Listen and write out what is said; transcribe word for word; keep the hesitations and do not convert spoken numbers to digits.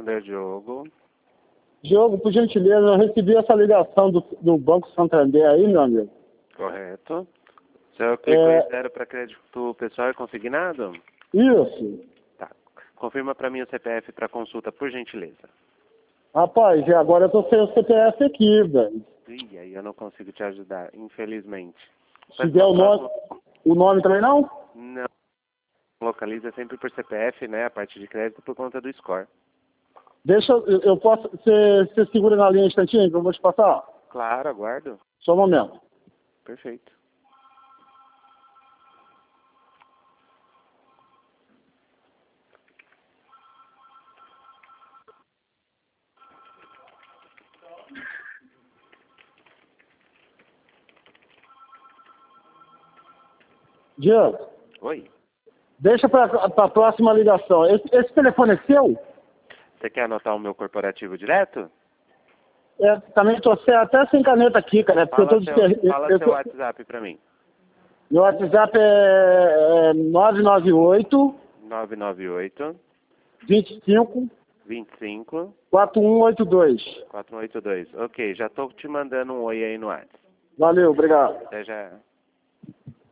Santander, Diogo. Diogo, por gentileza, eu recebi essa ligação do, do Banco Santander aí, meu amigo. Correto. O senhor clicou É... em zero para crédito pessoal e consignado? Isso. Tá. Confirma para mim o C P F para consulta, por gentileza. Rapaz, e agora eu tô sem o C P F aqui, velho. Ih, aí eu não consigo te ajudar, infelizmente. Se der o nome, o nome também não? Não. Localiza sempre por C P F, né? A parte de crédito por conta do score. Deixa eu, eu posso. Você, você segura na linha um instantinho que eu vou te passar? Claro, aguardo. Só um momento. Perfeito. Diego, Oi. deixa para a próxima ligação. Esse, esse telefone é seu? Você quer anotar o meu corporativo direto? É, também tô sem, até sem caneta aqui, cara. Porque Fala eu tô seu, desper... fala eu seu tô... WhatsApp para mim. Meu WhatsApp é, é nove nove oito, nove nove oito, vinte e cinco, vinte e cinco, quatro um oito dois. quatro um oito dois. Ok, já tô te mandando um oi aí no WhatsApp. Valeu, obrigado. Até já.